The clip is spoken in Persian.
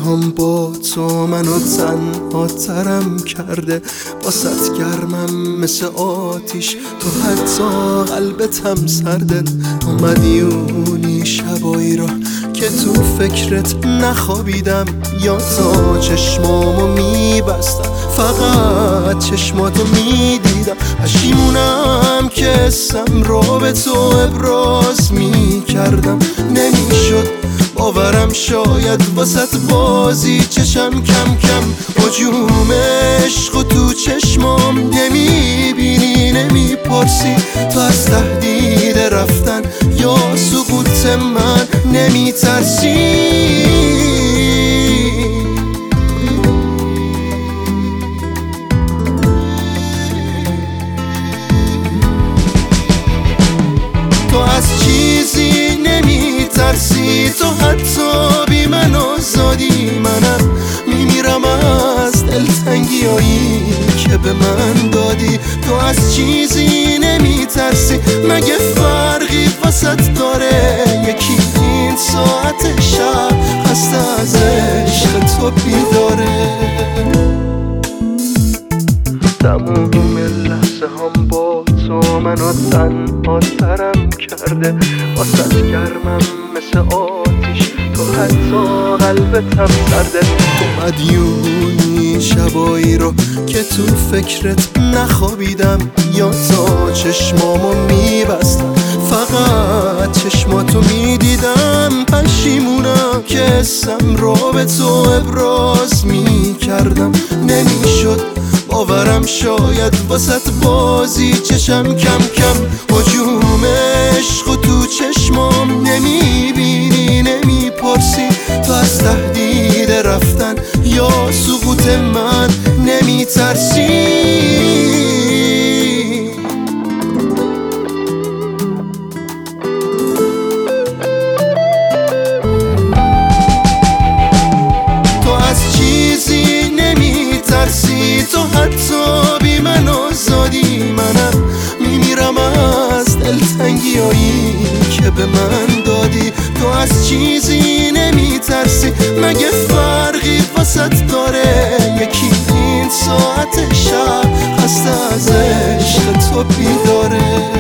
هم با تو منو تنها ترم کرده، واسط گرمم مثل آتیش، تو حتی قلبتم سرده. اومدی اونی شبایی را که تو فکرت نخوابیدم، یا تا چشمامو میبستم فقط چشماتو میدیدم. پشیمونم که اسم رو به تو ابراز میکردم، نمیشد باورم، شاید واسط بازی چشم کم کم. هجوم عشق و تو چشمام نمیبینی، نمیپرسی تو از تهدید رفتن یا سقوط من نمیترسی. تو از چیزی نمیترسی، تو حتی بی من آزادی. منم میمیرم از دلتنگیایی که به من دادی. تو از چیزی نمیترسی، مگه فرقی واسط داره؟ یکی این ساعت شب خسته از عشق تو بیداره. تموم لحظه هم با تو منو تنها ترم کرده، واسط گرمم مثل آتیش، تو حتی قلبتم سرده. اومدی اونی شبایی رو که تو فکرت نخوابیدم، یا تا چشمامو میبستم فقط چشماتو میدیدم. پشیمونم که اسم رو به تو ابراز میکردم، نمیشد باورم، شاید واسط بازی چشم کم کم. هجوم عشق و تو چشمام نمیبینی، نمیپرسی تو از تهدید رفتن یا سقوط من نمیترسی. تو حتی بی من آزادی. منم میمیرم از دلتنگیایی که به من دادی. تو از چیزی نمیترسی، مگه فرقی واسط داره؟ یکی این ساعت شب خسته از عشق تو بیداره.